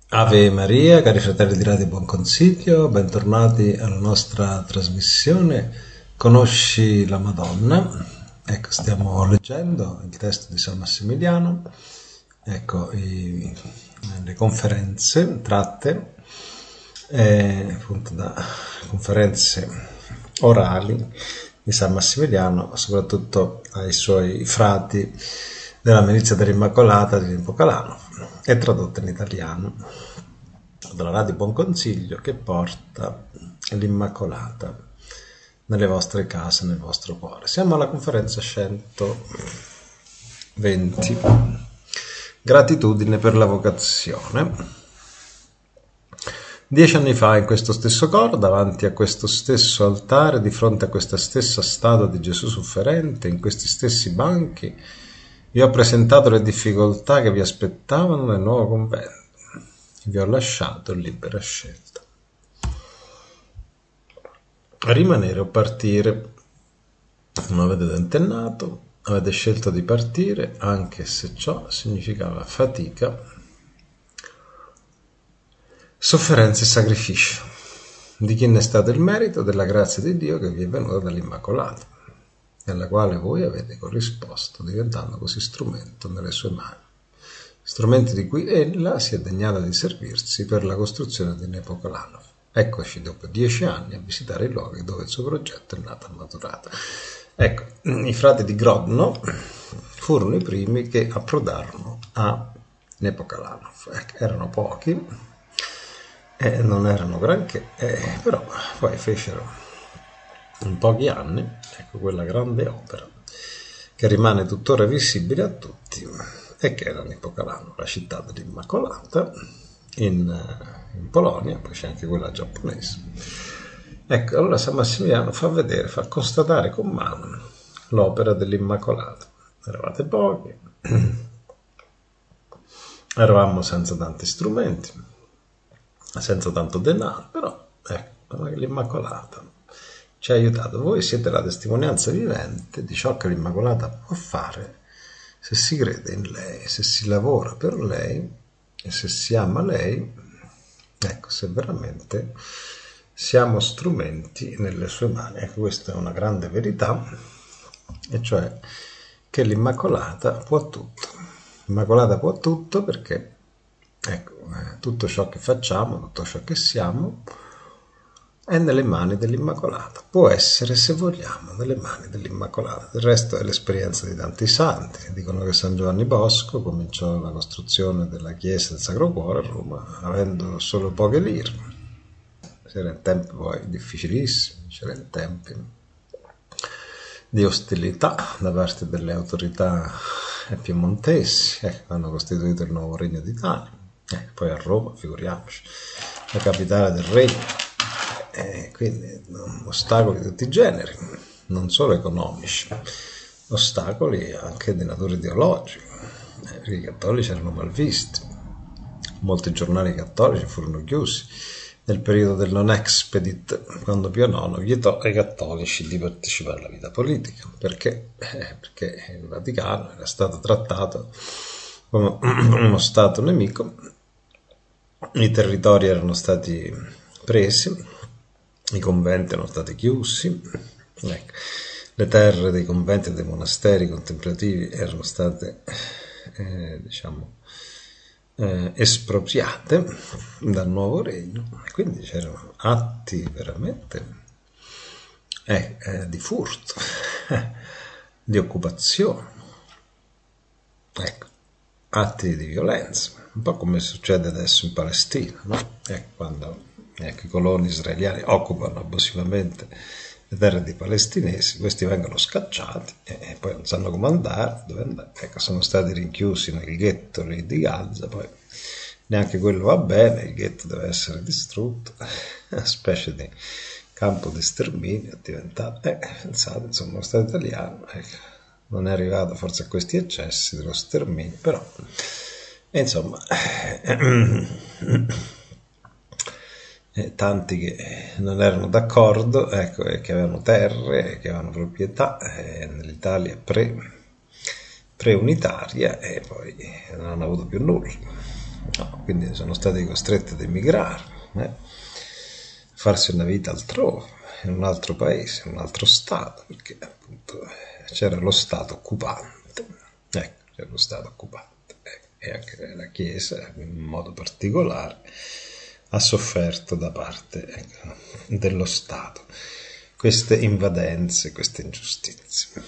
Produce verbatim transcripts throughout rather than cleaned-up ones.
Ave Maria, cari fratelli di Radio Buon Consiglio, bentornati alla nostra trasmissione Conosci la Madonna. Ecco, stiamo leggendo il testo di San Massimiliano, ecco, i, le conferenze tratte eh, appunto da conferenze orali di San Massimiliano, soprattutto ai suoi frati della Milizia dell'Immacolata di Nepocalano, è tradotta in italiano dalla Radio Buon Consiglio, che porta l'Immacolata nelle vostre case, nel vostro cuore. Siamo alla conferenza centoventi, gratitudine per la vocazione. Dieci anni fa, in questo stesso coro, davanti a questo stesso altare, di fronte a questa stessa statua di Gesù sofferente, in questi stessi banchi, vi ho presentato le difficoltà che vi aspettavano nel nuovo convento. Vi ho lasciato libera scelta. A rimanere o partire. Non avete tentennato, avete scelto di partire, anche se ciò significava fatica, sofferenza e sacrificio. Di chi ne è stato il merito? Della grazia di Dio che vi è venuta dall'Immacolata, nella quale voi avete corrisposto, diventando così strumento nelle sue mani, strumenti di cui ella si è degnata di servirsi per la costruzione di Nepocalano. Eccoci dopo dieci anni a visitare i luoghi dove il suo progetto è nato e maturato. Ecco, i frati di Grodno furono i primi che approdarono a Nepocalano. Ecco, erano pochi, eh, non erano granché, eh, però poi fecero in pochi anni, ecco, quella grande opera che rimane tuttora visibile a tutti e che era Nepocalano, la città dell'Immacolata in, in Polonia. Poi c'è anche quella giapponese. Ecco, allora San Massimiliano fa vedere, fa constatare con mano l'opera dell'Immacolata. Eravate pochi, eravamo senza tanti strumenti, senza tanto denaro, però ecco, l'Immacolata ci ha aiutato. Voi siete la testimonianza vivente di ciò che l'Immacolata può fare se si crede in lei, se si lavora per lei e se si ama lei. Ecco, se veramente siamo strumenti nelle sue mani. Ecco, questa è una grande verità, e cioè che l'Immacolata può tutto. L'Immacolata può tutto perché, ecco, tutto ciò che facciamo, tutto ciò che siamo è nelle mani dell'Immacolata. Può essere, se vogliamo, nelle mani dell'Immacolata. Del resto è l'esperienza di tanti santi. Dicono che San Giovanni Bosco cominciò la costruzione della chiesa del Sacro Cuore a Roma avendo solo poche lire. C'era in tempi poi difficilissimi, c'era in tempi di ostilità da parte delle autorità piemontesi, eh, che hanno costituito il nuovo Regno d'Italia. Eh, poi a Roma, figuriamoci, la capitale del regno. Eh, quindi ostacoli di tutti i generi, non solo economici, ostacoli anche di natura ideologica. Eh, I cattolici erano malvisti, molti giornali cattolici furono chiusi nel periodo del non expedit, quando Pio nono vietò ai cattolici di partecipare alla vita politica, perché, eh, perché il Vaticano era stato trattato come uno stato nemico, i territori erano stati presi, i conventi erano stati chiusi, ecco, le terre dei conventi e dei monasteri contemplativi erano state eh, diciamo eh, espropriate dal nuovo regno, e quindi c'erano atti veramente eh, eh, di furto, di occupazione, ecco, atti di violenza, un po' come succede adesso in Palestina, no? Ecco, quando ecco, i coloni israeliani occupano abusivamente le terre dei palestinesi, questi vengono scacciati e poi non sanno come andare, dove andare. Ecco, sono stati rinchiusi nel ghetto lì di Gaza, poi neanche quello va bene, il ghetto deve essere distrutto, una specie di campo di sterminio è diventato, eh, pensate, insomma, lo Stato italiano ecco, non è arrivato forse a questi eccessi dello sterminio, però e insomma eh, tanti che non erano d'accordo, ecco, e che avevano terre, che avevano proprietà eh, nell'Italia pre, pre-unitaria, e poi non hanno avuto più nulla. no, quindi sono stati costretti ad emigrare, eh, farsi una vita altrove, in un altro paese, in un altro stato, perché appunto c'era lo stato occupante, ecco, c'era lo stato occupante, ecco, e anche la Chiesa in modo particolare ha sofferto da parte, ecco, dello Stato queste invadenze, queste ingiustizie.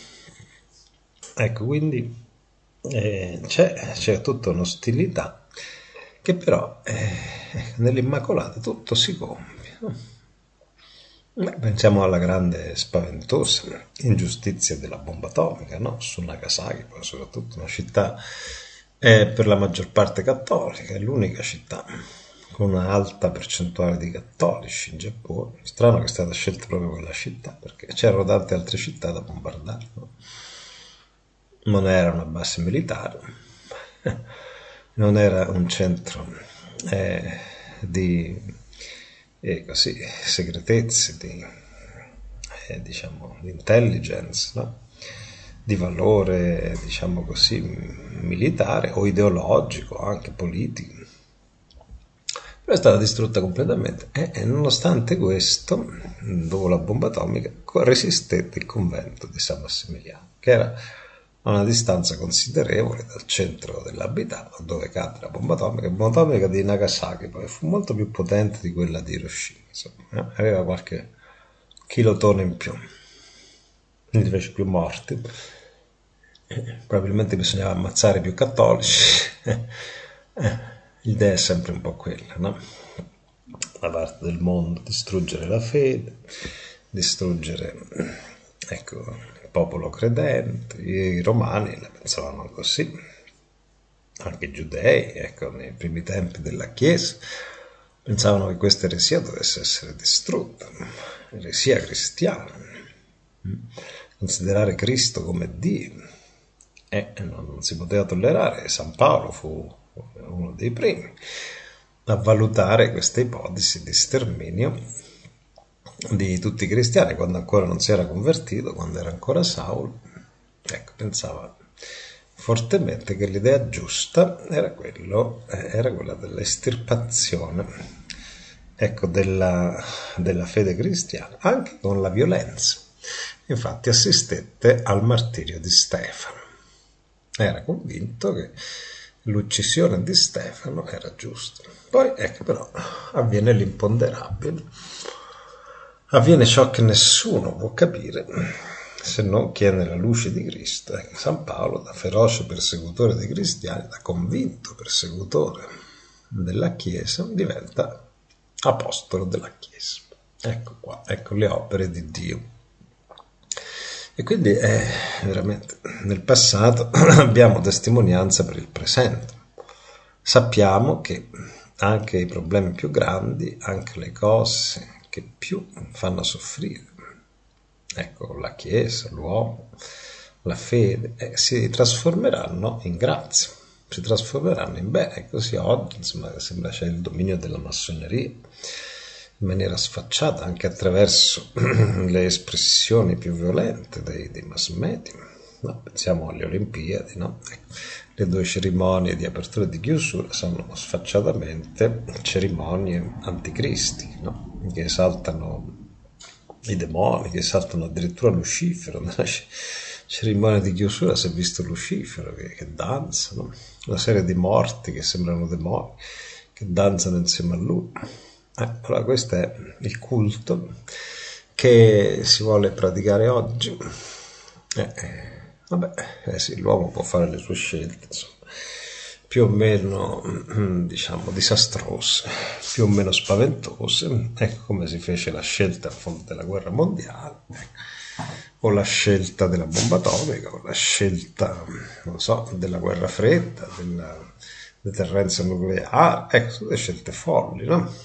Ecco, quindi eh, c'è, c'è tutta un'ostilità che però eh, nell'Immacolata tutto si compie, no? Beh, pensiamo alla grande spaventosa ingiustizia della bomba atomica, no? Su Nagasaki, poi soprattutto una città eh, per la maggior parte cattolica, è l'unica città con una alta percentuale di cattolici in Giappone. Strano che è stata scelta proprio quella città, perché c'erano tante altre città da bombardare, no? Non era una base militare, non era un centro eh, di eh, così, segretezze, di, eh, diciamo, di intelligence, no? Di valore, diciamo così, militare o ideologico, anche politico. Però è stata distrutta completamente e, e nonostante questo, dopo la bomba atomica, resistette il convento di San Massimiliano, che era a una distanza considerevole dal centro dell'abitato dove cadde la bomba atomica. La bomba atomica di Nagasaki poi fu molto più potente di quella di Hiroshima, insomma, eh? Aveva qualche chilotone in più, quindi fece più morti. Eh, probabilmente bisognava ammazzare più cattolici. eh, l'idea è sempre un po' quella, no? Da parte del mondo, distruggere la fede, distruggere, ecco, popolo credente. I romani la pensavano così, anche i giudei, ecco, nei primi tempi della Chiesa pensavano che questa eresia dovesse essere distrutta, eresia cristiana, considerare Cristo come Dio, e eh, non si poteva tollerare. San Paolo fu uno dei primi a valutare questa ipotesi di sterminio di tutti i cristiani, quando ancora non si era convertito, quando era ancora Saulo. Ecco, pensava fortemente che l'idea giusta era, quello, era quella dell'estirpazione, ecco, della, della fede cristiana, anche con la violenza. Infatti assistette al martirio di Stefano. Era convinto che l'uccisione di Stefano era giusta. Poi, ecco, però, avviene l'imponderabile. Avviene ciò che nessuno può capire se non chi è nella luce di Cristo. Ecco, San Paolo, da feroce persecutore dei cristiani, da convinto persecutore della Chiesa, diventa apostolo della Chiesa. Ecco qua, ecco le opere di Dio. E quindi eh, veramente nel passato abbiamo testimonianza per il presente. Sappiamo che anche i problemi più grandi, anche le cose che più fanno soffrire, ecco, la Chiesa, l'uomo, la fede, eh, si trasformeranno in grazia, si trasformeranno in bene. E così oggi, insomma, sembra c'è il dominio della massoneria in maniera sfacciata, anche attraverso le espressioni più violente dei, dei mass media, no? Pensiamo alle Olimpiadi, no? Le due cerimonie di apertura e di chiusura sono sfacciatamente cerimonie anticristi, no? Che esaltano i demoni, che esaltano addirittura Lucifero. Nella cerimonia di chiusura si è visto Lucifero che, che danza, no? Una serie di morti che sembrano demoni che danzano insieme a lui. Eh, allora questo è il culto che si vuole praticare oggi. Eh, vabbè, eh sì, l'uomo può fare le sue scelte, insomma, più o meno, diciamo, disastrose, più o meno spaventose, ecco, come si fece la scelta a fondo della guerra mondiale, ecco, o la scelta della bomba atomica, o la scelta, non so, della guerra fredda, della deterrenza nucleare, ecco, tutte scelte folli, no?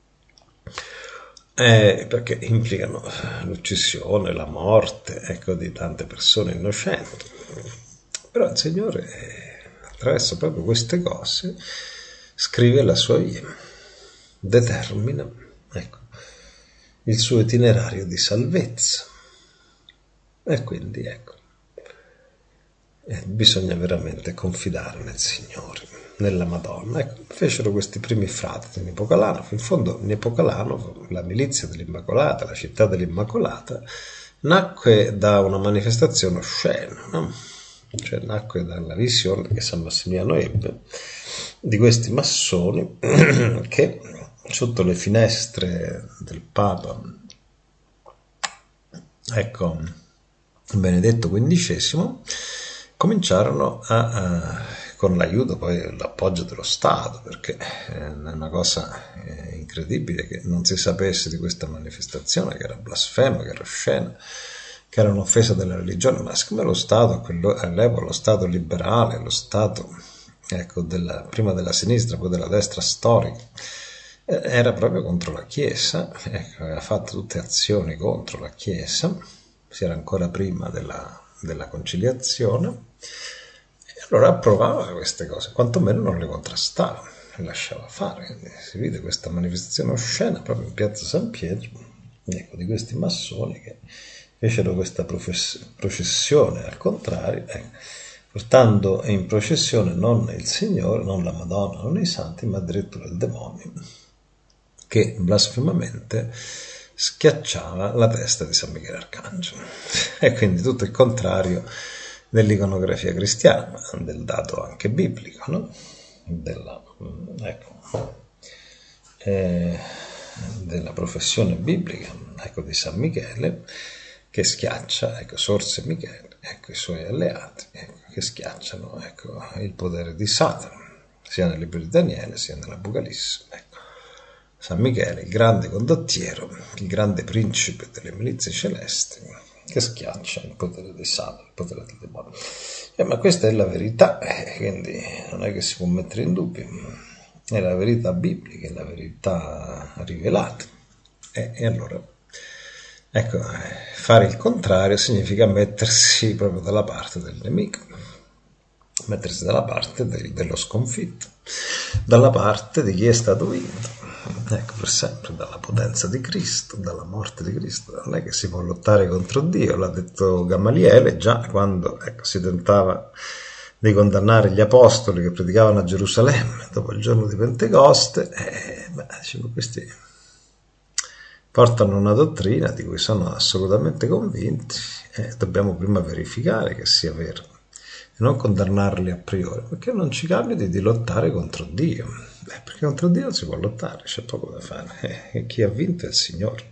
Eh, perché implicano l'uccisione, la morte, ecco, di tante persone innocenti. Però il Signore, attraverso proprio queste cose, scrive la sua via, determina, ecco, il suo itinerario di salvezza. E quindi, ecco, eh, bisogna veramente confidare nel Signore. nella Madonna. Ecco, fecero questi primi frati di Nepocalano. In fondo Nepocalano, la milizia dell'Immacolata, la città dell'Immacolata, nacque da una manifestazione oscena, no? Cioè nacque dalla visione che San Massimiliano ebbe di questi massoni che sotto le finestre del Papa, ecco, Benedetto quindicesimo, cominciarono a, a con l'aiuto poi l'appoggio dello Stato, perché è una cosa incredibile che non si sapesse di questa manifestazione, che era blasfema, che era oscena, che era un'offesa della religione, ma siccome lo Stato all'epoca, lo Stato liberale, lo Stato, ecco, della, prima della sinistra, poi della destra storica, era proprio contro la Chiesa, ecco, aveva fatto tutte azioni contro la Chiesa, si era ancora prima della, della conciliazione, e allora approvava queste cose, quantomeno non le contrastava, le lasciava fare. Quindi si vide questa manifestazione oscena proprio in piazza San Pietro, ecco, di questi massoni che fecero questa processione al contrario, ecco, portando in processione non il Signore, non la Madonna, non i santi, ma addirittura il demonio, che blasfemamente schiacciava la testa di San Michele Arcangelo. E quindi tutto il contrario dell'iconografia cristiana, del dato anche biblico, no? Della, ecco, eh, della professione biblica, ecco, di San Michele, che schiaccia, ecco, Sorse Michele, ecco, i suoi alleati, ecco, che schiacciano, ecco, il potere di Satana, sia nel libro di Daniele sia nell'Apocalisse. Ecco. San Michele, il grande condottiero, il grande principe delle milizie celesti, che schiaccia il potere di Satana, il potere del demonio. Eh, ma questa è la verità, eh, quindi non è che si può mettere in dubbio, è la verità biblica, è la verità rivelata. Eh, e allora, ecco, fare il contrario significa mettersi proprio dalla parte del nemico, mettersi dalla parte del, dello sconfitto, dalla parte di chi è stato vinto. Ecco, per sempre, dalla potenza di Cristo, dalla morte di Cristo. Non è che si può lottare contro Dio, l'ha detto Gamaliele già quando, ecco, si tentava di condannare gli apostoli che predicavano a Gerusalemme dopo il giorno di Pentecoste. Eh, beh, diciamo, questi portano una dottrina di cui sono assolutamente convinti e dobbiamo prima verificare che sia vero e non condannarli a priori, perché non ci capiti di lottare contro Dio. Beh, perché contro Dio non si può lottare, c'è poco da fare, e chi ha vinto è il Signore,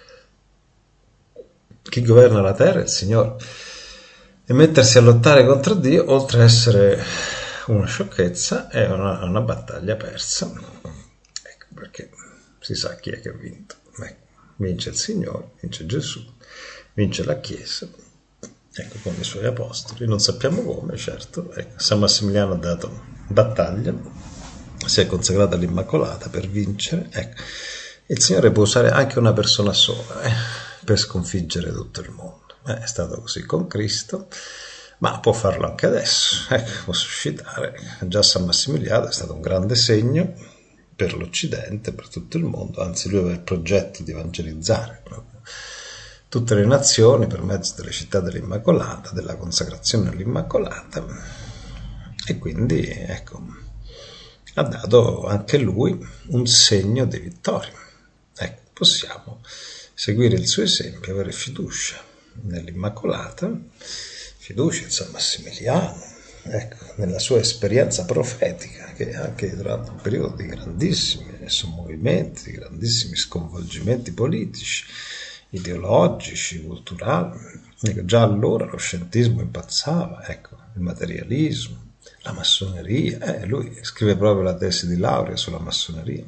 chi governa la terra è il Signore, e mettersi a lottare contro Dio, oltre a essere una sciocchezza, è una, una battaglia persa, ecco, perché si sa chi è che ha vinto. Ecco, vince il Signore, vince Gesù, vince la Chiesa, ecco, con i suoi apostoli, non sappiamo come, certo. Ecco, San Massimiliano ha dato battaglia, si è consacrato all'Immacolata per vincere. Ecco, il Signore può usare anche una persona sola eh, per sconfiggere tutto il mondo. Eh, è stato così con Cristo, ma può farlo anche adesso. Ecco, può suscitare. Già San Massimiliano è stato un grande segno per l'Occidente, per tutto il mondo, anzi lui aveva il progetto di evangelizzare proprio tutte le nazioni per mezzo delle città dell'Immacolata, della consacrazione all'Immacolata, e quindi, ecco, ha dato anche lui un segno di vittoria. Ecco, possiamo seguire il suo esempio, avere fiducia nell'Immacolata, fiducia in San Massimiliano, ecco, nella sua esperienza profetica, che anche durante un periodo di grandissimi sommovimenti, di grandissimi sconvolgimenti politici, ideologici, culturali, ecco, già allora lo scientismo impazzava, ecco, il materialismo, la massoneria, eh, lui scrive proprio la tesi di laurea sulla massoneria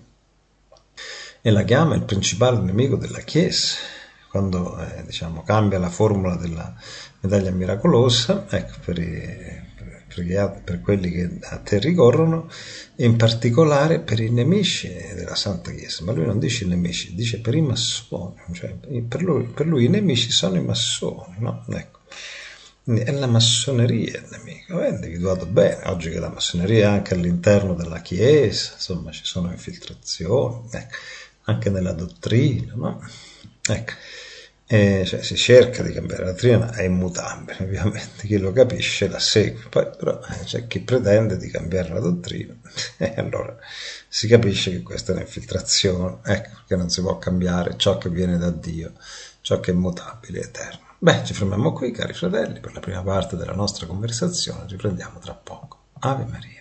e la chiama il principale nemico della Chiesa, quando eh, diciamo cambia la formula della medaglia miracolosa, ecco, per, i, per, gli, per quelli che a te ricorrono, e in particolare per i nemici della Santa Chiesa. Ma lui non dice i nemici, dice per i massoni, cioè per lui, per lui i nemici sono i massoni, no? Ecco. Quindi è la massoneria il nemico, è individuato bene, oggi che la massoneria è anche all'interno della Chiesa, insomma ci sono infiltrazioni, ecco, anche nella dottrina, no? Ecco. E cioè, si cerca di cambiare la dottrina, è immutabile, ovviamente chi lo capisce la segue, poi però eh, c'è chi pretende di cambiare la dottrina e allora si capisce che questa è un'infiltrazione, ecco che non si può cambiare ciò che viene da Dio, ciò che è immutabile e eterno. Beh, ci fermiamo qui, cari fratelli, per la prima parte della nostra conversazione, riprendiamo tra poco. Ave Maria.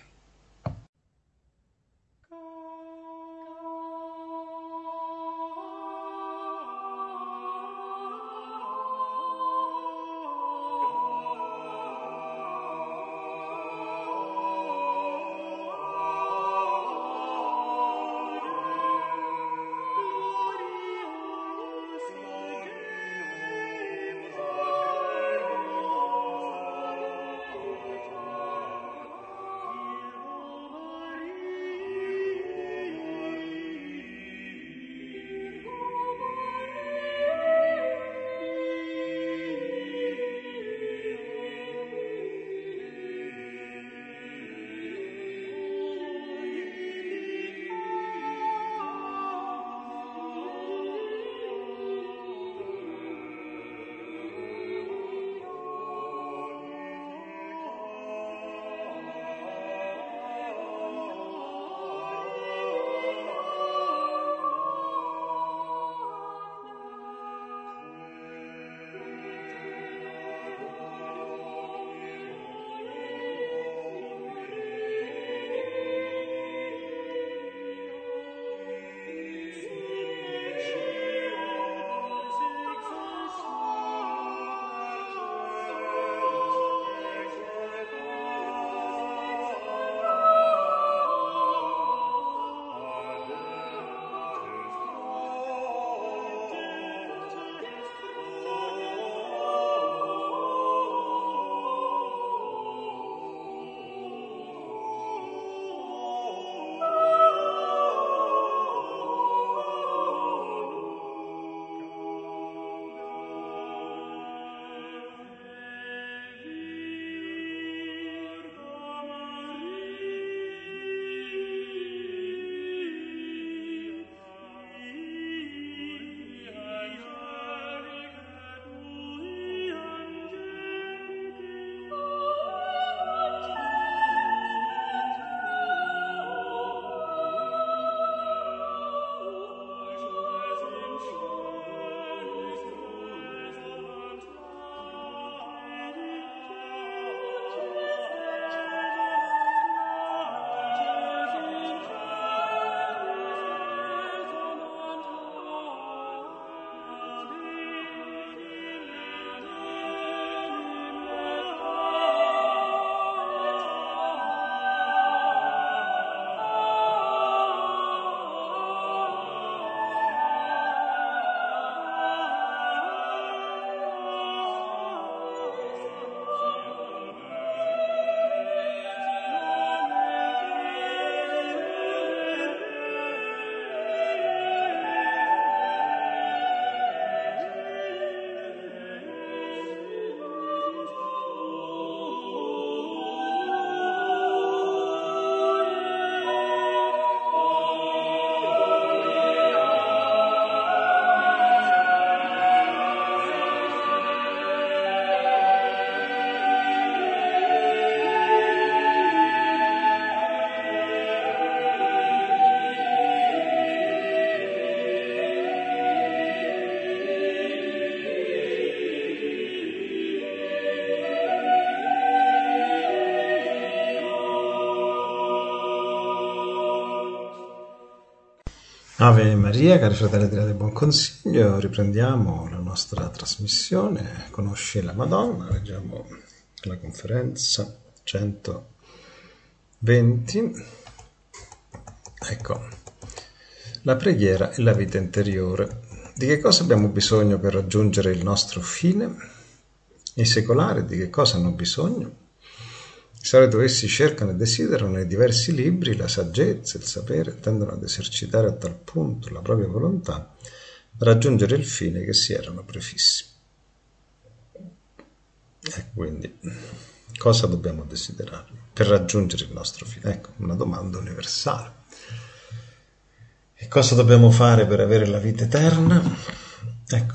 Ave Maria, cari fratelli del Buon Consiglio, riprendiamo la nostra trasmissione, conosci la Madonna, leggiamo la conferenza centoventi, ecco, la preghiera e la vita interiore. Di che cosa abbiamo bisogno per raggiungere il nostro fine? I secolari di che cosa hanno bisogno? Di solito essi cercano e desiderano nei diversi libri la saggezza, il sapere, tendono ad esercitare a tal punto la propria volontà da raggiungere il fine che si erano prefissi. E quindi, cosa dobbiamo desiderare per raggiungere il nostro fine? Ecco, una domanda universale. E cosa dobbiamo fare per avere la vita eterna? Ecco,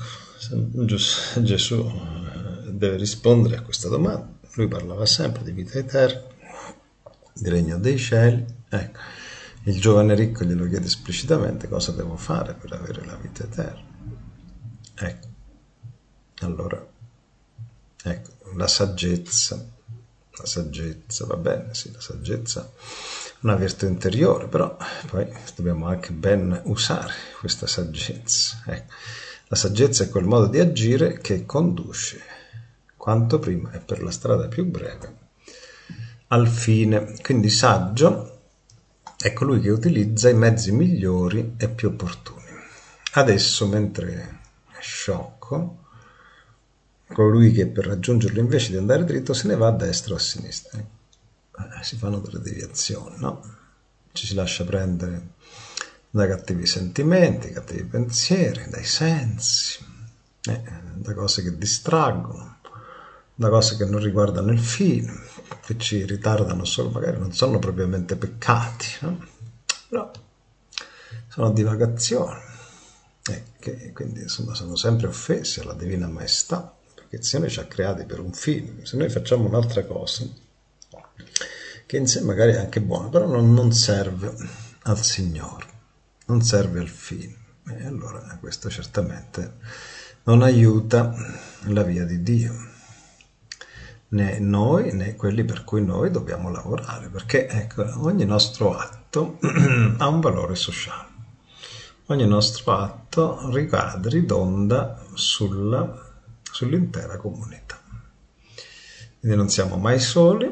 Gesù deve rispondere a questa domanda. Lui parlava sempre di vita eterna, di regno dei cieli. Ecco, il giovane ricco glielo chiede esplicitamente: cosa devo fare per avere la vita eterna? Ecco, allora, ecco, la saggezza, la saggezza, va bene, sì, la saggezza è una virtù interiore, però poi dobbiamo anche ben usare questa saggezza. Ecco, la saggezza è quel modo di agire che conduce quanto prima e per la strada più breve al fine. Quindi saggio è colui che utilizza i mezzi migliori e più opportuni. Adesso, mentre è sciocco, colui che per raggiungerlo invece di andare dritto se ne va a destra o a sinistra. Eh, si fanno delle deviazioni, no? Ci si lascia prendere da cattivi sentimenti, cattivi pensieri, dai sensi, eh, da cose che distraggono, da cose che non riguardano il fine, che ci ritardano solo, magari non sono propriamente peccati, no? Però sono divagazioni, eh, che quindi insomma sono sempre offese alla Divina Maestà, perché se noi ci ha creati per un fine, se noi facciamo un'altra cosa, che in sé magari è anche buona, però non, non serve al Signore, non serve al fine, e allora questo certamente non aiuta la via di Dio, né noi né quelli per cui noi dobbiamo lavorare, perché ecco, ogni nostro atto ha un valore sociale, ogni nostro atto ricade, ridonda sulla, sull'intera comunità. Quindi non siamo mai soli,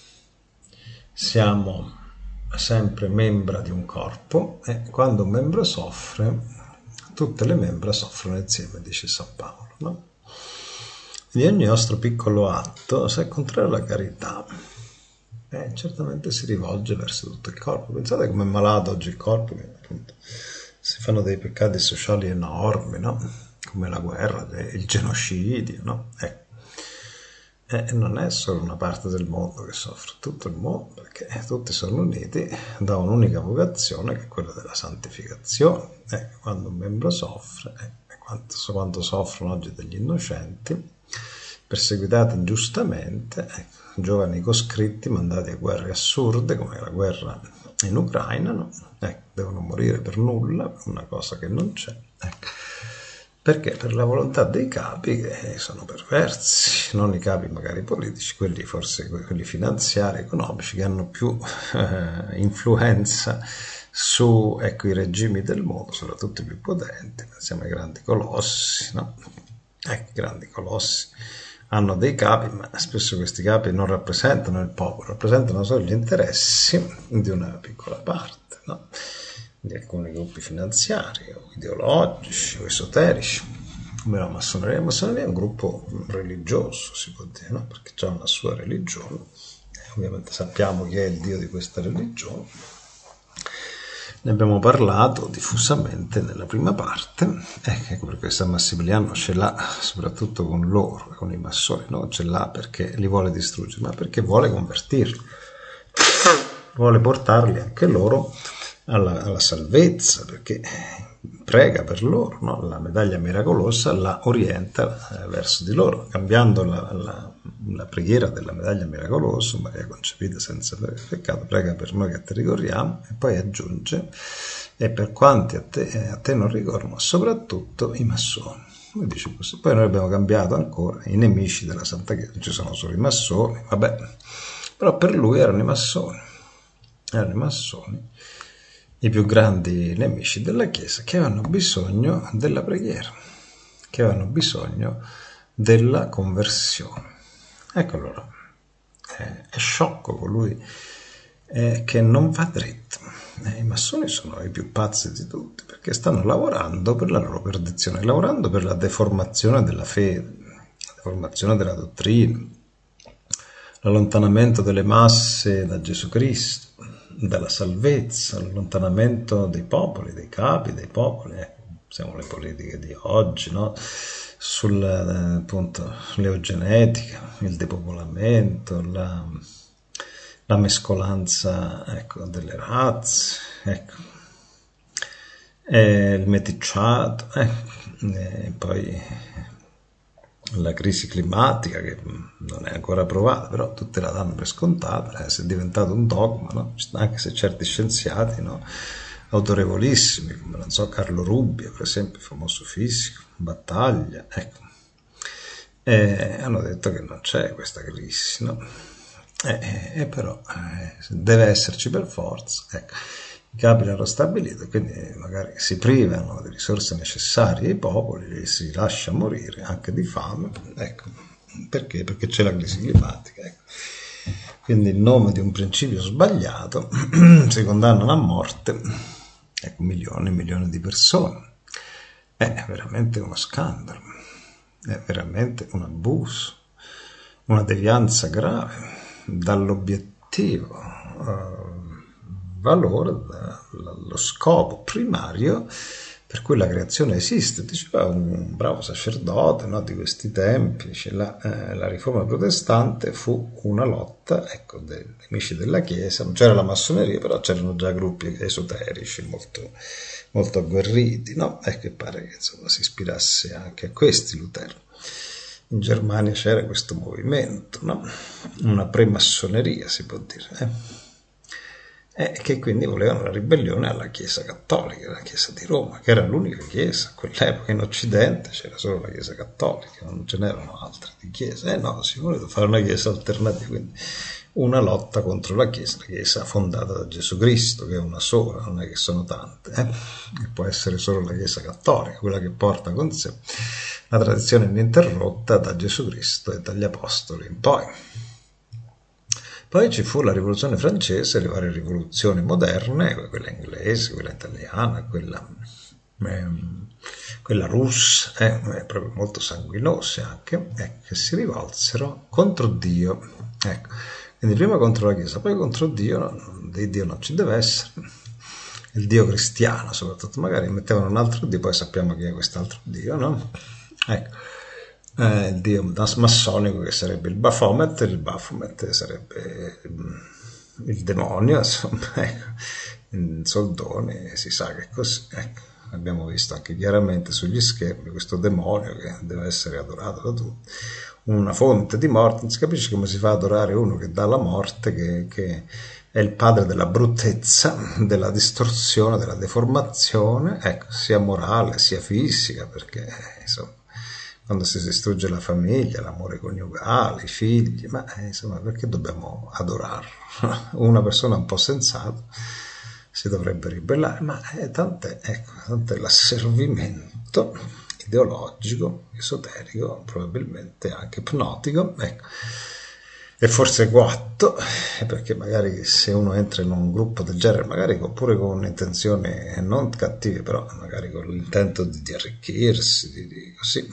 siamo sempre membra di un corpo, e quando un membro soffre, tutte le membra soffrono insieme, dice San Paolo, no? Quindi ogni nostro piccolo atto, se è contrario alla carità, eh, certamente si rivolge verso tutto il corpo. Pensate come è malato oggi il corpo, che appunto si fanno dei peccati sociali enormi, no? Come la guerra, il genocidio, no? Ecco. E non è solo una parte del mondo che soffre, tutto il mondo, perché tutti sono uniti da un'unica vocazione, che è quella della santificazione. Ecco, quando un membro soffre, eh, quanto, quanto soffrono oggi degli innocenti, perseguitati ingiustamente, ecco, giovani coscritti mandati a guerre assurde come la guerra in Ucraina, no? Ecco, devono morire per nulla, una cosa che non c'è, ecco. Perché per la volontà dei capi, che sono perversi, non i capi magari politici, quelli forse quelli finanziari, economici, che hanno più eh, influenza su, ecco, i regimi del mondo, soprattutto i più potenti. Pensiamo ai grandi colossi, no? Ecco, i grandi colossi hanno dei capi, ma spesso questi capi non rappresentano il popolo, rappresentano solo gli interessi di una piccola parte, no? Di alcuni gruppi finanziari o ideologici o esoterici, come la massoneria. La massoneria è un gruppo religioso, si può dire, no? Perché ha una sua religione, eh, ovviamente sappiamo chi è il dio di questa religione, ne abbiamo parlato diffusamente nella prima parte, eh, ecco perché San Massimiliano ce l'ha soprattutto con loro, con i massoni, no? Ce l'ha perché li vuole distruggere, ma perché vuole convertirli, vuole portarli anche loro Alla, alla salvezza, perché prega per loro, no? La medaglia miracolosa la orienta eh, verso di loro, cambiando la, la, la preghiera della medaglia miracolosa: Maria concepita senza peccato, prega per noi che te ricorriamo, e poi aggiunge: e per quanti a te, a te non ricorrono, soprattutto i massoni. Lui dice così. Poi noi abbiamo cambiato ancora: i nemici della Santa Chiesa, non ci sono solo i massoni, vabbè, però per lui erano i massoni, erano i massoni i più grandi nemici della Chiesa, che avevano bisogno della preghiera, che avevano bisogno della conversione. Ecco allora, è, è sciocco colui eh, che non va dritto. Eh, I massoni sono i più pazzi di tutti, perché stanno lavorando per la loro perdizione, lavorando per la deformazione della fede, la deformazione della dottrina, l'allontanamento delle masse da Gesù Cristo, dalla salvezza, l'allontanamento dei popoli, dei capi, dei popoli. Ecco, siamo le politiche di oggi, no? Sulla eh, appunto l'eugenetica, il depopolamento, la, la mescolanza, ecco, delle razze, ecco. eh, il meticciato, eh, e poi la crisi climatica che non è ancora provata, però tutti la danno per scontata, eh, se è diventato un dogma, no? Anche se certi scienziati, no? Autorevolissimi, come non so, Carlo Rubbia, per esempio, famoso fisico, Battaglia, ecco, eh, hanno detto che non c'è questa crisi, no? Eh, eh, però eh, deve esserci per forza, ecco. I capi l'hanno stabilito, quindi magari si privano di risorse necessarie ai popoli, li si lascia morire anche di fame, ecco. Perché? Perché c'è la crisi climatica, ecco. Quindi in nome di un principio sbagliato si condannano a morte, ecco, milioni e milioni di persone. È veramente uno scandalo, è veramente un abuso, una devianza grave dall'obiettivo uh, valore, dallo scopo primario per cui la creazione esiste. Diceva un bravo sacerdote, no, di questi tempi, dice, la, eh, la riforma protestante fu una lotta, ecco, dei nemici della Chiesa. Non c'era la massoneria, però c'erano già gruppi esoterici molto, molto agguerriti, no? E che pare che insomma si ispirasse anche a questi Lutero. In Germania c'era questo movimento, no? Una premassoneria, si può dire, eh? E che quindi volevano la ribellione alla Chiesa cattolica, la Chiesa di Roma, che era l'unica chiesa a quell'epoca. In Occidente c'era solo la Chiesa cattolica, non ce n'erano altre di chiese. Eh no, si voleva fare una Chiesa alternativa, quindi una lotta contro la Chiesa, la Chiesa fondata da Gesù Cristo, che è una sola, non è che sono tante, eh? Che può essere solo la Chiesa cattolica, quella che porta con sé la tradizione ininterrotta da Gesù Cristo e dagli Apostoli in poi. Poi ci fu la rivoluzione francese, le varie rivoluzioni moderne, quella inglese, quella italiana, quella, ehm, quella russa, eh, proprio molto sanguinose anche, eh, che si rivolsero contro Dio. Ecco. Quindi prima contro la Chiesa, poi contro Dio, no, di Dio non ci deve essere. Il Dio cristiano soprattutto, magari mettevano un altro Dio, poi sappiamo chi è quest'altro Dio, no? Ecco. Eh, il dio massonico che sarebbe il Baphomet, il Baphomet sarebbe il demonio, insomma, ecco, in soldoni si sa che è così, ecco. Abbiamo visto anche chiaramente sugli schermi questo demonio che deve essere adorato da tutti, una fonte di morte. Non si capisce come si fa ad adorare uno che dà la morte, che, che è il padre della bruttezza, della distorsione, della deformazione, ecco, sia morale sia fisica, perché insomma quando si distrugge la famiglia, l'amore coniugale, i figli, ma eh, insomma, perché dobbiamo adorarlo? Una persona un po' sensata si dovrebbe ribellare, ma eh, tant'è, ecco, tant'è l'asservimento ideologico, esoterico, probabilmente anche ipnotico, ecco. E forse coatto, perché magari se uno entra in un gruppo del genere, magari pure con un'intenzione non cattiva, però magari con l'intento di, di arricchirsi, di, di così,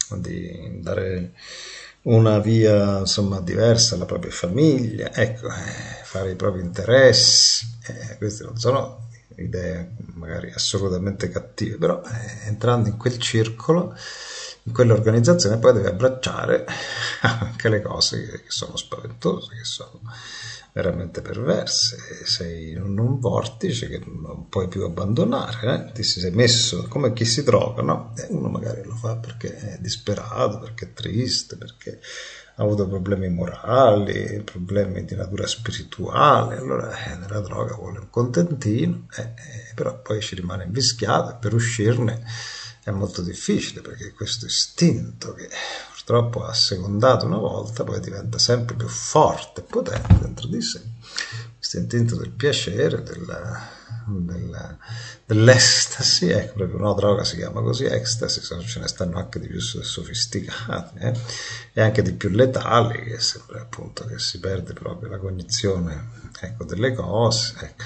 di dare una via insomma diversa alla propria famiglia, ecco, eh, fare i propri interessi, eh, queste non sono idee magari assolutamente cattive, però eh, entrando in quel circolo, in quell'organizzazione, poi deve abbracciare anche le cose che, che sono spaventose, che sono veramente perverse. Sei in un vortice che non puoi più abbandonare, eh? Ti sei messo come chi si droga, no? E uno magari lo fa perché è disperato, perché è triste, perché ha avuto problemi morali, problemi di natura spirituale, allora eh, nella droga vuole un contentino, eh, eh, però poi ci rimane invischiato e per uscirne è molto difficile, perché questo istinto che purtroppo ha assecondato una volta poi diventa sempre più forte e potente dentro di sé, questo istinto del piacere, della, della, dell'estasi, ecco, proprio una droga si chiama così, ecstasy, ce ne stanno anche di più sofisticati, eh? E anche di più letali, che sembra appunto che si perde proprio la cognizione, ecco, delle cose, ecco.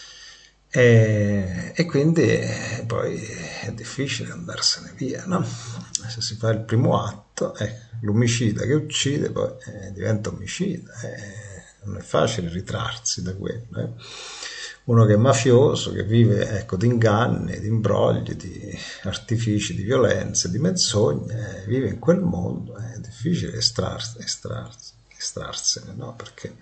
E, e quindi eh, poi è difficile andarsene via, no? Se si fa il primo atto, eh, l'omicida che uccide poi eh, diventa omicida, eh, non è facile ritrarsi da quello, eh. Uno che è mafioso, che vive, ecco, di inganni, di imbrogli, di artifici, di violenze, di menzogne, eh, vive in quel mondo, è difficile estrarsi, estrarsi, estrarsene, no? Perché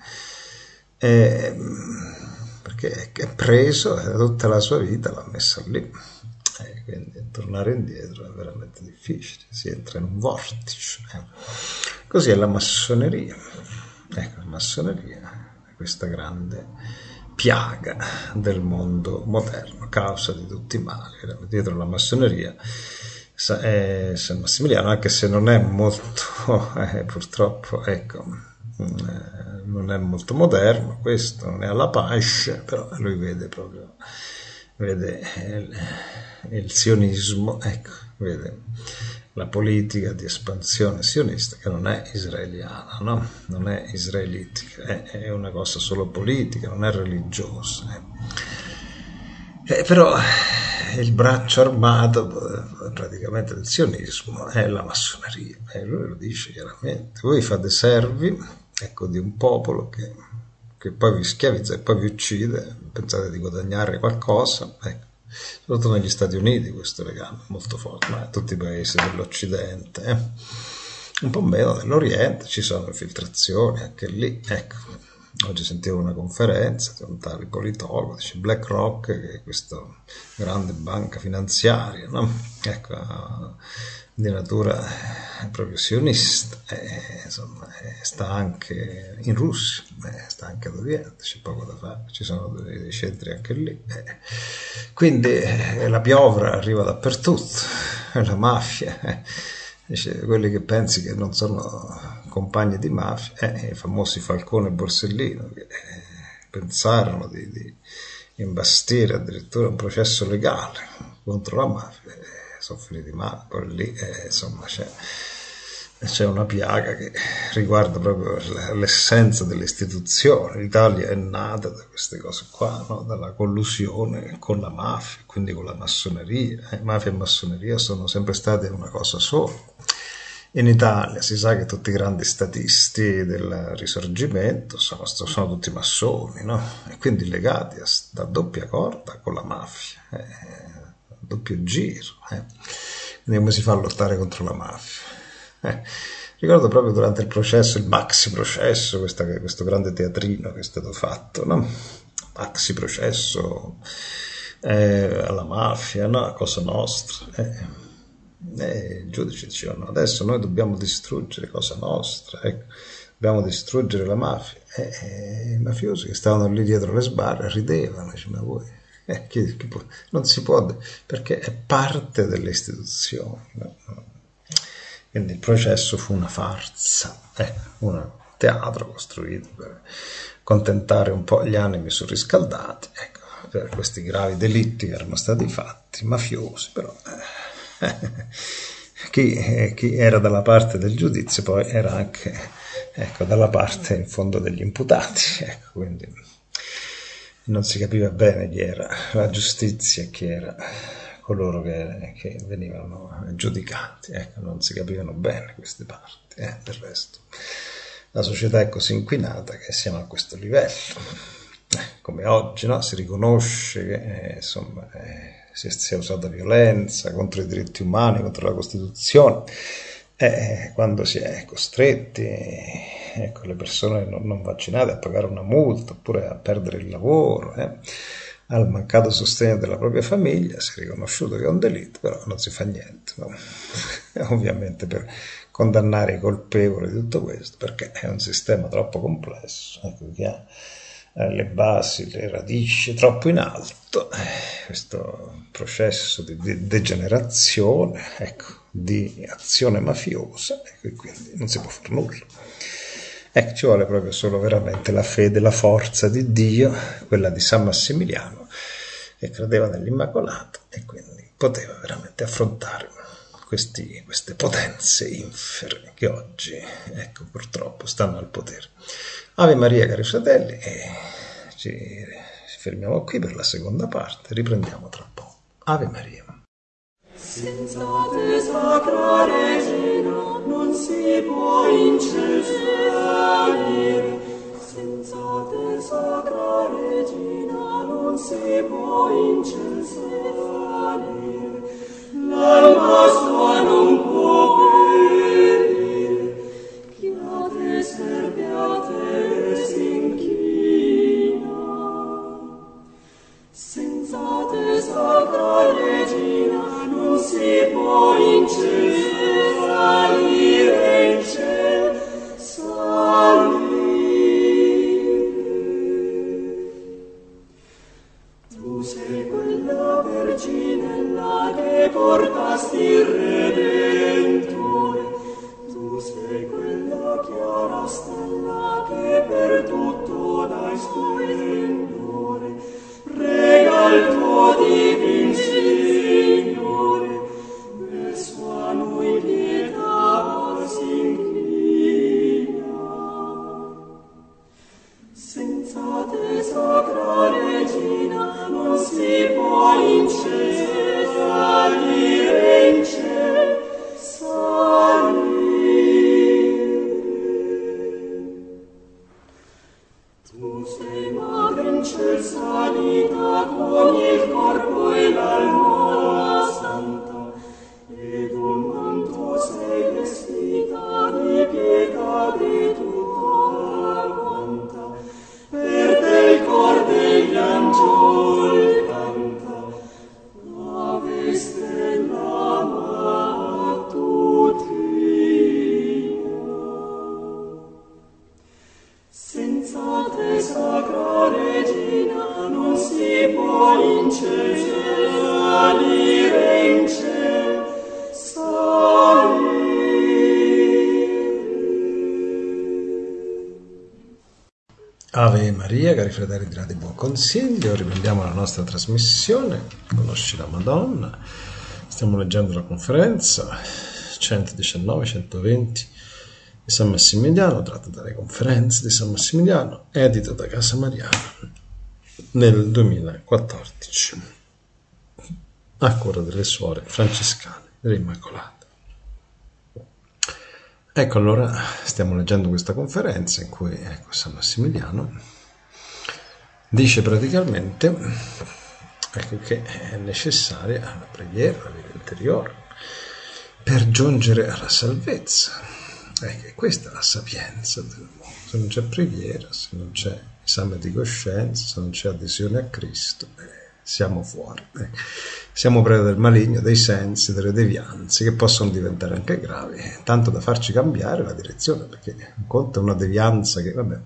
eh, perché è preso, tutta la sua vita l'ha messa lì, Eh, quindi tornare indietro è veramente difficile, si entra in un vortice. Eh. Così è la massoneria. Ecco, la massoneria è questa grande piaga del mondo moderno, causa di tutti i mali. Dietro la massoneria è San Massimiliano, anche se non è molto, eh, purtroppo, ecco, eh, non è molto moderno questo, non è alla pace, però lui vede proprio, vede il, il sionismo, ecco, vede la politica di espansione sionista che non è israeliana, no? Non è israelitica, è, è una cosa solo politica, non è religiosa. Eh. Eh, però il braccio armato praticamente del sionismo è la massoneria, e lui lo dice chiaramente. Voi fate servi, ecco, di un popolo che, che poi vi schiavizza e poi vi uccide, pensate di guadagnare qualcosa, ecco. Soprattutto negli Stati Uniti questo legame è molto forte, ma in tutti i paesi dell'Occidente, eh. Un po' meno nell'Oriente, ci sono infiltrazioni anche lì, ecco. Oggi sentivo una conferenza di un tale politologo, dice BlackRock, che è questa grande banca finanziaria, no? Ecco, di natura proprio sionista, eh, insomma, eh, sta anche in Russia, eh, sta anche ad Oriente, c'è poco da fare, ci sono dei, dei centri anche lì. Eh. Quindi eh, la piovra arriva dappertutto, la mafia, eh. Dice, quelli che pensi che non sono compagni di mafia, eh, i famosi Falcone e Borsellino, che eh, pensarono di, di imbastire addirittura un processo legale contro la mafia, eh, sono finiti male. Poi lì eh, insomma c'è, c'è una piaga che riguarda proprio l'essenza delle istituzioni. L'Italia è nata da queste cose qua, no? Dalla collusione con la mafia, quindi con la massoneria. Eh, mafia e massoneria sono sempre state una cosa sola. In Italia si sa che tutti i grandi statisti del Risorgimento sono, sono tutti massoni, no? E quindi legati a, a doppia corda con la mafia, eh, a doppio giro. Eh. Quindi come si fa a lottare contro la mafia? Eh. Ricordo proprio durante il processo, il maxi processo, questa, questo grande teatrino che è stato fatto, no? Maxi processo eh, alla mafia, no? A Cosa Nostra. Eh. E il giudice diceva no, adesso noi dobbiamo distruggere Cosa Nostra, ecco, dobbiamo distruggere la mafia, e, e i mafiosi che stavano lì dietro le sbarre ridevano, dice, ma voi eh, chi, chi può? Non si può, perché è parte delle istituzioni, no? Quindi il processo fu una farsa, eh, un teatro costruito per contentare un po' gli animi surriscaldati, ecco, per questi gravi delitti che erano stati fatti, mafiosi, però eh, Chi, eh, chi era dalla parte del giudizio poi era anche, ecco, dalla parte in fondo degli imputati, ecco, quindi non si capiva bene chi era la giustizia e chi era coloro che, che venivano giudicati, ecco, non si capivano bene queste parti, eh, del resto la società è così inquinata che siamo a questo livello, eh, come oggi, no? Si riconosce che eh, insomma eh, si è usata violenza contro i diritti umani, contro la Costituzione, eh, quando si è costretti, ecco, le persone non, non vaccinate a pagare una multa oppure a perdere il lavoro, eh, al mancato sostegno della propria famiglia, si è riconosciuto che è un delitto, però non si fa niente, no? Ovviamente per condannare i colpevoli di tutto questo, perché è un sistema troppo complesso, ecco, che ha le basi, le radici troppo in alto, questo processo di degenerazione, ecco, di azione mafiosa, ecco, e quindi non si può fare nulla. Ecco, ci vuole proprio solo veramente la fede, la forza di Dio, quella di San Massimiliano, che credeva nell'Immacolato e quindi poteva veramente affrontare questi, queste potenze infere che oggi, ecco, purtroppo stanno al potere. Ave Maria, cari fratelli, e ci fermiamo qui per la seconda parte, riprendiamo tra poco. Ave Maria. Senza te, Sacra Regina, non si può in cielo salire. Senza te, Sacra Regina, non si può in cielo salire. L'alma sua non può perire, chi a te serve, a te si inchina. Senza te, Sacra Regina, che portasti il Redentore, tu sei quella chiara stella che per tutto dai splendore, prega il tuo divin Signore, verso a noi pietà s'inclina. Senza te, Sacra Regina, non si può in cielo salire, in cielo salire. Tu sei madre in ciel salita, con il corpo e l'alma santa, ed un manto sei vestita di pietà di tutta quanta. Per te il cor degli angeli canta, Ave stella mattutina. Senza te, Sacra Regina, non si può in cielo salire, in cielo salire. Ave Maria, cari fratelli di Radio Buon Consiglio, riprendiamo la nostra trasmissione, Conosci la Madonna. Stiamo leggendo la conferenza centodiciannove centoventi di San Massimiliano, tratta dalle conferenze di San Massimiliano, edito da Casa Mariana nel duemilaquattordici, a cura delle suore francescane dell'Immacolata. Ecco, allora stiamo leggendo questa conferenza in cui ecco, San Massimiliano dice praticamente ecco, che è necessaria la preghiera, la vita interiore, per giungere alla salvezza. Ecco, questa è la sapienza dell'uomo. Se non c'è preghiera, se non c'è esame di coscienza, se non c'è adesione a Cristo, eh, siamo fuori. Eh. Siamo preda del maligno, dei sensi, delle devianze, che possono diventare anche gravi, tanto da farci cambiare la direzione, perché un conto è una devianza che, vabbè,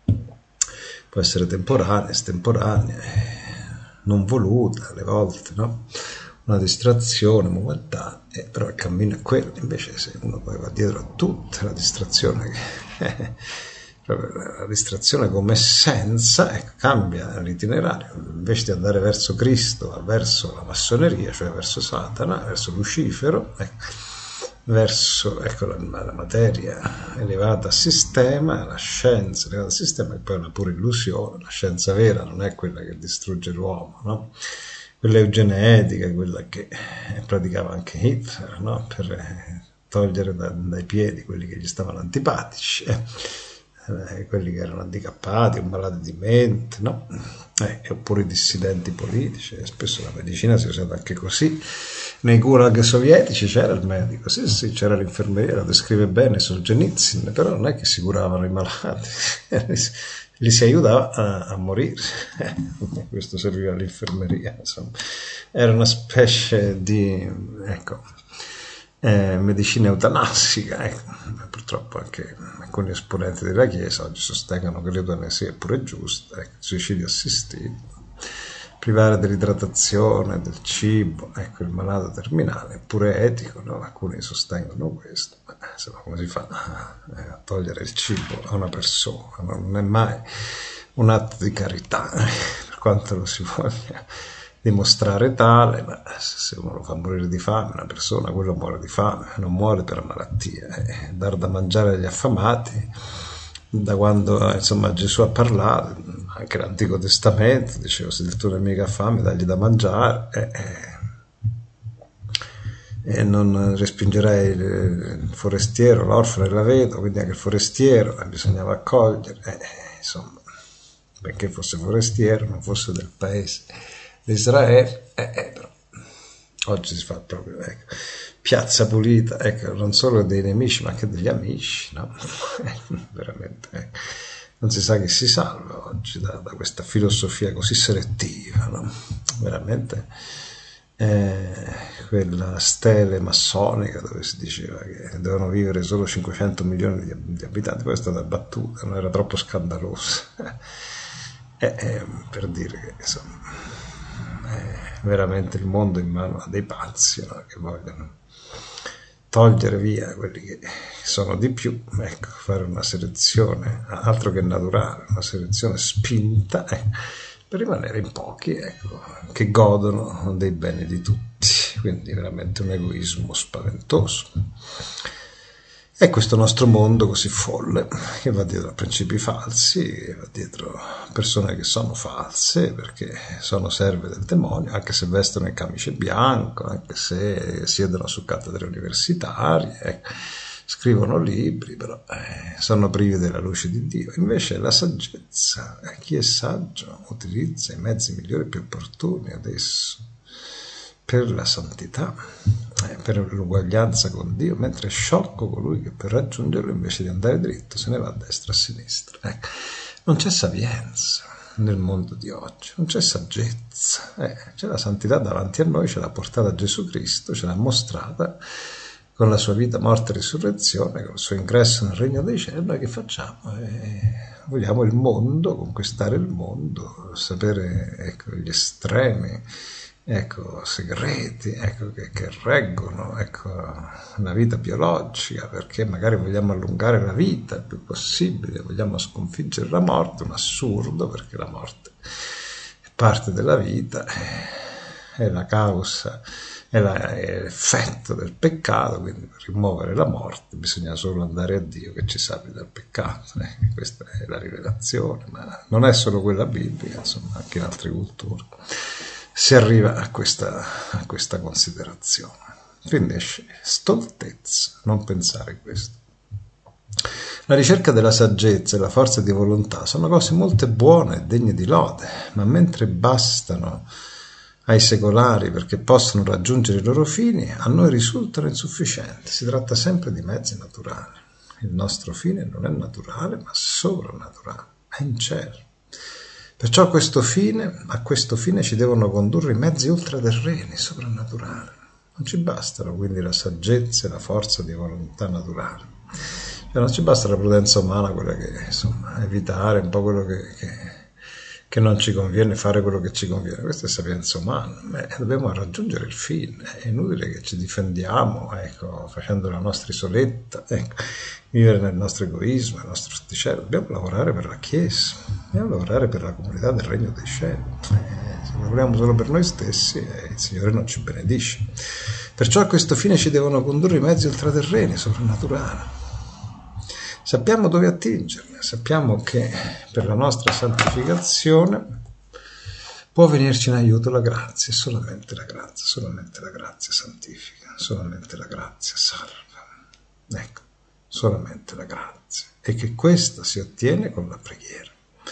può essere temporanea, estemporanea, non voluta alle volte, no? Una distrazione momentanea, eh, però il cammino è quello. Invece se uno poi va dietro a tutta la distrazione, che, la distrazione come essenza, ecco, cambia l'itinerario. Invece di andare verso Cristo, va verso la massoneria, cioè verso Satana, verso Lucifero, ecco, verso ecco, la, la materia elevata a sistema, la scienza elevata a sistema, che poi è una pura illusione. La scienza vera non è quella che distrugge l'uomo, no? Quella eugenetica, quella che praticava anche Hitler, no? Per togliere da, dai piedi quelli che gli stavano antipatici, eh? Eh, quelli che erano handicappati o malati di mente, no? Eh, oppure i dissidenti politici. Spesso la medicina si è usata anche così. Nei gulag sovietici c'era il medico, sì, sì, c'era l'infermeria, lo descrive bene Solzhenitsyn, però non è che si curavano i malati, li si aiutava a, a morire. Questo serviva all'infermeria, insomma. Era una specie di, ecco, eh, medicina eutanasica, ecco. Purtroppo anche alcuni esponenti della Chiesa oggi sostengono che l'eutanasia è pure giusta, ecco, il suicidio assistito, privare dell'idratazione, del cibo, ecco, il malato terminale è pure etico, no? Alcuni sostengono questo, ma insomma, come si fa a togliere il cibo a una persona? Non è mai un atto di carità, per quanto lo si voglia dimostrare tale, ma se uno lo fa morire di fame, una persona, quello muore di fame, non muore per malattia. Eh, dar da mangiare agli affamati, da quando insomma Gesù ha parlato, anche l'Antico Testamento diceva: se il tuo nemico ha fame, dagli da mangiare, eh, eh, e non respingerei il forestiero, l'orfano e la vedova, quindi anche il forestiero eh, bisognava accogliere, eh, insomma, perché fosse forestiero, non fosse del paese di Israele, eh, eh, però oggi si fa proprio, ecco, piazza pulita, ecco, non solo dei nemici ma anche degli amici, no? Veramente, ecco. Non si sa chi si salva oggi da, da questa filosofia così selettiva, no? Veramente eh, quella stele massonica dove si diceva che dovevano vivere solo cinquecento milioni di, di abitanti, poi è stata battuta, non era troppo scandalosa, eh, eh, per dire che insomma eh, veramente il mondo in mano a dei pazzi, no? Che vogliono togliere via quelli che sono di più, ecco, fare una selezione altro che naturale, una selezione spinta, eh, per rimanere in pochi, ecco, che godono dei beni di tutti, quindi veramente un egoismo spaventoso. E questo nostro mondo così folle, che va dietro a principi falsi, che va dietro a persone che sono false, perché sono serve del demonio, anche se vestono il camice bianco, anche se siedono su cattedre universitarie, eh, scrivono libri, però eh, sono privi della luce di Dio. Invece la saggezza, eh, chi è saggio utilizza i mezzi migliori e più opportuni adesso per la santità, eh, per l'uguaglianza con Dio, mentre è sciocco colui che per raggiungerlo, invece di andare dritto, se ne va a destra e a sinistra. Ecco, non c'è sapienza nel mondo di oggi, non c'è saggezza, eh, c'è la santità davanti a noi, ce l'ha portata Gesù Cristo, ce l'ha mostrata con la sua vita, morte e risurrezione, con il suo ingresso nel regno dei cieli. Noi che facciamo? Eh, vogliamo il mondo, conquistare il mondo, sapere, ecco, gli estremi, ecco, segreti, ecco, che, che reggono, ecco, la vita biologica, perché magari vogliamo allungare la vita il più possibile, vogliamo sconfiggere la morte, un assurdo, perché la morte è parte della vita, è la causa, è, la, è l'effetto del peccato, quindi per rimuovere la morte bisogna solo andare a Dio che ci salvi dal peccato, eh? Questa è la rivelazione, ma non è solo quella biblica, insomma, anche in altre culture si arriva a questa, a questa considerazione. Quindi stoltezza, non pensare questo. La ricerca della saggezza e la forza di volontà sono cose molto buone e degne di lode, ma mentre bastano ai secolari perché possono raggiungere i loro fini, a noi risultano insufficienti. Si tratta sempre di mezzi naturali. Il nostro fine non è naturale, ma sovrannaturale, è in cielo. Perciò a questo fine, a questo fine ci devono condurre i mezzi ultraterreni, soprannaturali. Non ci bastano quindi la saggezza e la forza di volontà naturale. Cioè non ci basta la prudenza umana, quella che, insomma, evitare un po' quello che, che, che non ci conviene, fare quello che ci conviene. Questa è sapienza umana. Beh, dobbiamo raggiungere il fine. È inutile che ci difendiamo, ecco, facendo la nostra isoletta, ecco, vivere nel nostro egoismo, nel nostro orticello. Dobbiamo lavorare per la Chiesa, dobbiamo lavorare per la comunità del Regno dei Cieli. Eh, se lavoriamo solo per noi stessi, eh, il Signore non ci benedisce. Perciò a questo fine ci devono condurre i mezzi ultraterreni, soprannaturali. Sappiamo dove attingerne, sappiamo che per la nostra santificazione può venirci in aiuto la grazia, solamente la grazia, solamente la grazia santifica, solamente la grazia salva. Ecco, solamente la grazia. E che questa si ottiene con la preghiera.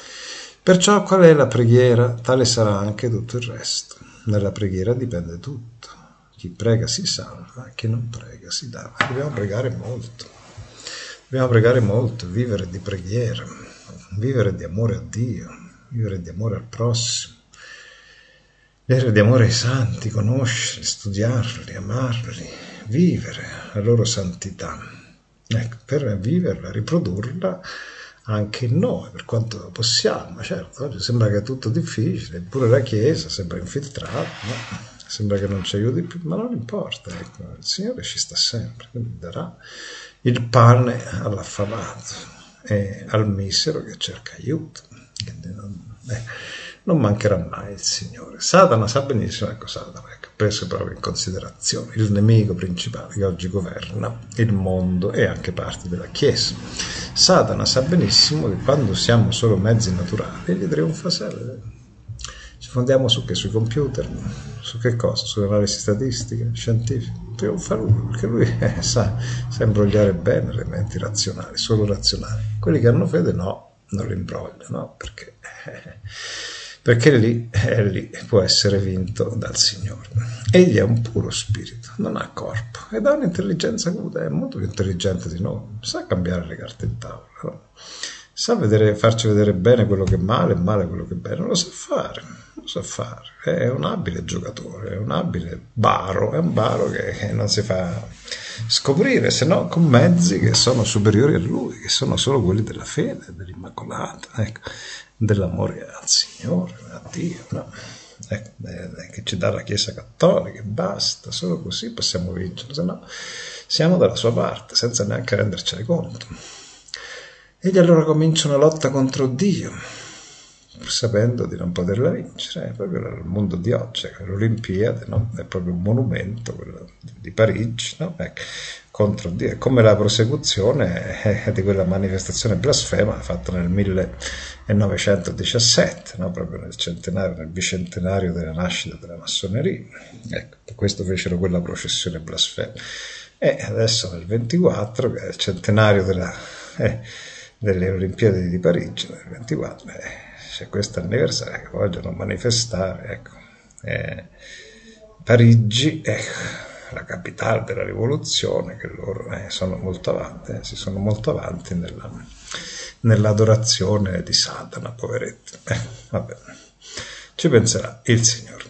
Perciò qual è la preghiera? Tale sarà anche tutto il resto. Nella preghiera dipende tutto. Chi prega si salva, chi non prega si dà. Ma dobbiamo pregare molto. Dobbiamo pregare molto, vivere di preghiera, vivere di amore a Dio, vivere di amore al prossimo, vivere di amore ai santi, conoscerli, studiarli, amarli, vivere la loro santità. Ecco, per viverla, riprodurla anche in noi, per quanto possiamo. Certo, oggi sembra che è tutto difficile, pure la Chiesa sembra infiltrata, no? Sembra che non ci aiuti più, ma non importa, ecco, il Signore ci sta sempre, quindi darà il pane all'affamato e al misero che cerca aiuto. Non, eh, non mancherà mai il Signore. Satana sa benissimo, ecco Satana, ecco, preso proprio in considerazione il nemico principale che oggi governa il mondo e anche parte della Chiesa. Satana sa benissimo che quando siamo solo mezzi naturali gli trionfa sempre. Ci fondiamo su che? Sui computer? Su che cosa? Sulle analisi statistiche, scientifiche? Trionfa lui, perché lui eh, sa, sa imbrogliare bene le menti razionali, solo razionali. Quelli che hanno fede no, non li imbroglia, no? Perché, eh, perché lì, eh, lì può essere vinto dal Signore. Egli è un puro spirito, non ha corpo, ed ha un'intelligenza acuta, è molto più intelligente di noi, sa cambiare le carte in tavola, no? Sa vedere, farci vedere bene quello che è male e male quello che è bene, lo sa fare, lo sa fare, è un abile giocatore, è un abile baro, è un baro che non si fa scoprire, se no con mezzi che sono superiori a lui, che sono solo quelli della fede, dell'Immacolata, ecco, dell'amore al Signore, a Dio, no? ecco, eh, che ci dà la Chiesa Cattolica, e basta, solo così possiamo vincere, se no siamo dalla sua parte senza neanche rendercene conto. Egli allora comincia una lotta contro Dio, pur sapendo di non poterla vincere. È proprio il mondo di oggi, l'Olimpiade, no? È proprio un monumento, quello di Parigi, no? Ecco, contro Dio, è come la prosecuzione di quella manifestazione blasfema fatta nel millenovecentodiciassette, no? Proprio nel centenario, nel bicentenario della nascita della massoneria. Ecco, per questo fecero quella processione blasfema. E adesso nel ventiquattro, che è il centenario della, eh, delle Olimpiadi di Parigi, nel ventiquattro, eh, c'è questo anniversario che vogliono manifestare, ecco, eh, Parigi, ecco, la capitale della rivoluzione, che loro eh, sono molto avanti, eh, si sono molto avanti nella, nell'adorazione di Satana, poveretti. Eh, vabbè, ci penserà il Signore.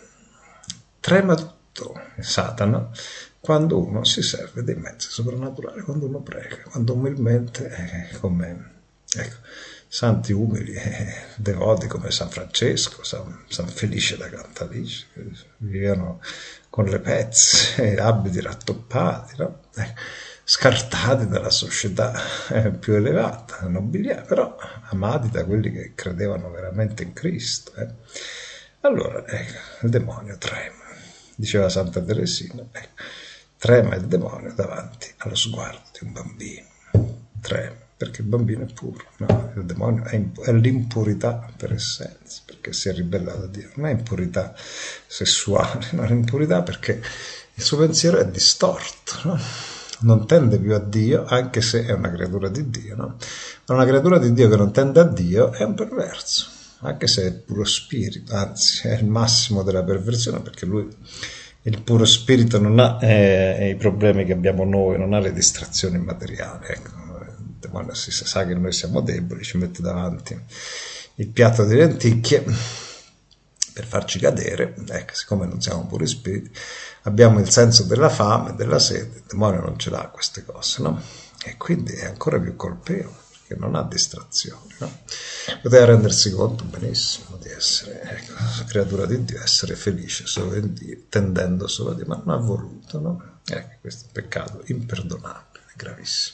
Trema tutto Satana quando uno si serve dei mezzi soprannaturali, quando uno prega, quando umilmente, eh, come ecco, santi umili, eh, devoti come San Francesco, San, San Felice da Cantalice, che vivevano con le pezze, abiti rattoppati, no? eh, scartati dalla società eh, più elevata, nobiliare, però amati da quelli che credevano veramente in Cristo. Eh. Allora, ecco, il demonio trema, diceva Santa Teresina, ecco, trema il demonio davanti allo sguardo di un bambino, trema, perché il bambino è puro, no? Il demonio è, imp- è l'impurità per essenza, perché si è ribellato a Dio, non è impurità sessuale, no? È impurità perché il suo pensiero è distorto, no? Non tende più a Dio, anche se è una creatura di Dio, no? Ma una creatura di Dio che non tende a Dio è un perverso, anche se è puro spirito, anzi è il massimo della perversione, perché lui, il puro spirito, non ha eh, i problemi che abbiamo noi, non ha le distrazioni materiali, ecco. Il demonio si sa che noi siamo deboli, ci mette davanti il piatto di lenticchie per farci cadere, ecco, siccome non siamo puri spiriti, abbiamo il senso della fame, della sete, il demonio non ce l'ha queste cose, no? E quindi è ancora più colpevole, perché non ha distrazioni, no? Poteva rendersi conto benissimo di essere, ecco, creatura di Dio, essere felice solo in Dio, tendendo solo a Dio, ma non ha voluto, no? Ecco, questo è un peccato imperdonabile, gravissimo.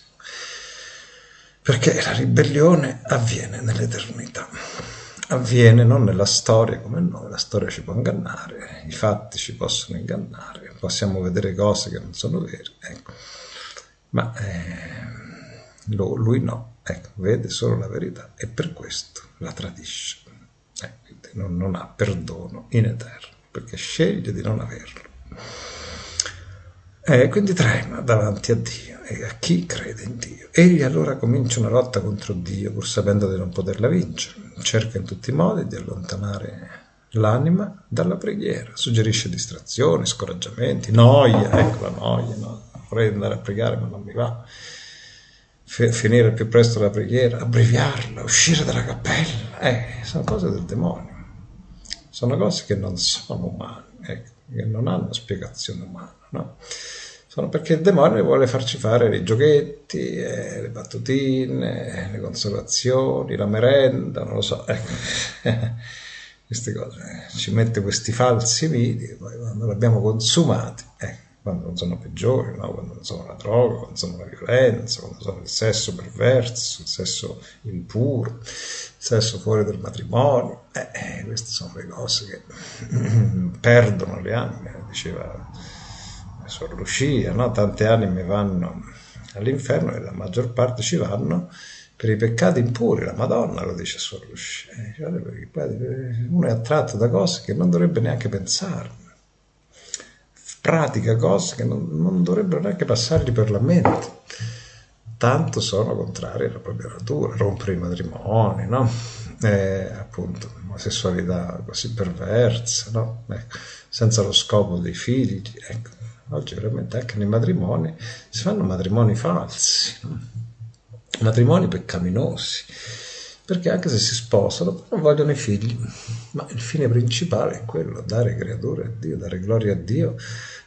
Perché la ribellione avviene nell'eternità, avviene non nella storia come noi, la storia ci può ingannare, i fatti ci possono ingannare, possiamo vedere cose che non sono vere, ecco. Ma eh, lui no, ecco, vede solo la verità e per questo la tradisce, eh, quindi non, non ha perdono in eterno, perché sceglie di non averlo. E quindi trema davanti a Dio e a chi crede in Dio. Egli allora comincia una lotta contro Dio, pur sapendo di non poterla vincere. Cerca in tutti i modi di allontanare l'anima dalla preghiera. Suggerisce distrazioni, scoraggiamenti, noia. Ecco la noia, no? Vorrei andare a pregare ma non mi va. F- finire il più presto la preghiera, abbreviarla, uscire dalla cappella. Eh, sono cose del demonio. Sono cose che non sono umane, ecco, che non hanno spiegazione umana, no? Sono perché il demonio vuole farci fare i giochetti, eh, le battutine, le consolazioni, la merenda, non lo so, ecco. Queste cose, ci mette questi falsi miti, poi quando li abbiamo consumati, ecco, quando non sono peggiori, no? Quando non sono la droga, quando sono la violenza, quando sono il sesso perverso, il sesso impuro, il sesso fuori dal matrimonio, eh, queste sono le cose che perdono le anime, diceva Sor Lucia, no? Tante anime vanno all'inferno e la maggior parte ci vanno per i peccati impuri, la Madonna lo dice Sor Lucia, uno è attratto da cose che non dovrebbe neanche pensare, pratica cose che non, non dovrebbero neanche passargli per la mente, tanto sono contrari alla propria natura, rompere i matrimoni, no? Eh, appunto una sessualità così perversa, no? Ecco, senza lo scopo dei figli, ecco. Oggi veramente anche nei matrimoni si fanno matrimoni falsi, no? Matrimoni peccaminosi, perché anche se si sposano non vogliono i figli, ma il fine principale è quello, dare creature a Dio, dare gloria a Dio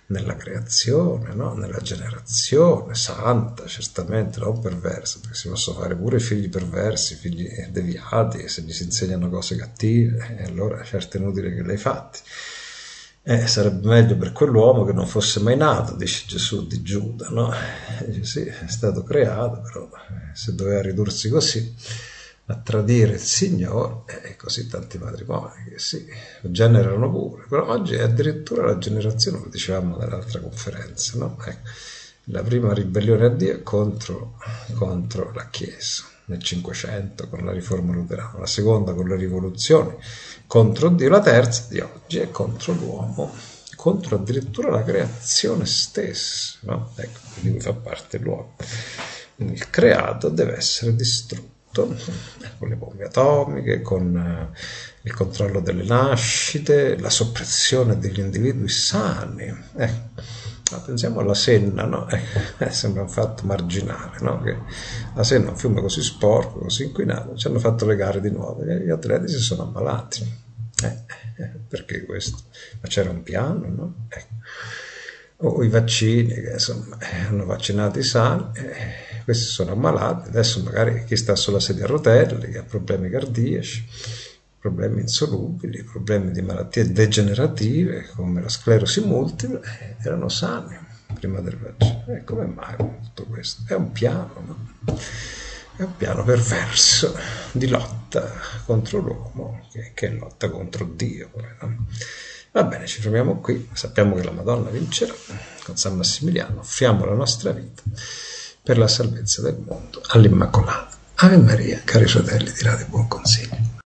nella creazione, no? Nella generazione, santa, certamente, non perversa, perché si possono fare pure figli perversi, figli deviati, e se gli si insegnano cose cattive, e allora certo è inutile che le hai fatti. Eh, sarebbe meglio per quell'uomo che non fosse mai nato, dice Gesù di Giuda, no? Dice sì, è stato creato, però se doveva ridursi così a tradire il Signore, e così tanti matrimoni che sì, generano pure, però oggi è addirittura la generazione, come dicevamo nell'altra conferenza, no? Ecco, la prima ribellione a Dio è contro, contro la Chiesa, nel Cinquecento con la riforma luterana, la seconda con le rivoluzioni contro Dio, la terza di oggi è contro l'uomo, contro addirittura la creazione stessa, no? Ecco, di cui fa parte l'uomo. Quindi il creato deve essere distrutto con le bombe atomiche, con il controllo delle nascite, la soppressione degli individui sani. Eh, pensiamo alla Senna, no? Eh, sembra un fatto marginale, no? Che la Senna è un fiume così sporco, così inquinato, ci hanno fatto le gare di nuovo e gli atleti si sono ammalati. Eh, perché questo? Ma c'era un piano, no? Eh. O i vaccini che insomma hanno vaccinato i sani, eh, questi sono ammalati, adesso magari chi sta sulla sedia a rotelle, che ha problemi cardiaci, problemi insolubili, problemi di malattie degenerative come la sclerosi multipla, eh, erano sani prima del vaccino. E come mai tutto questo? È un piano, no? È un piano perverso di lotta contro l'uomo, che, che lotta contro Dio. No? Va bene, ci fermiamo qui, sappiamo che la Madonna vincerà con San Massimiliano, offriamo la nostra vita per la salvezza del mondo all'Immacolata. Ave Maria, cari fratelli di Radio Buon Consiglio.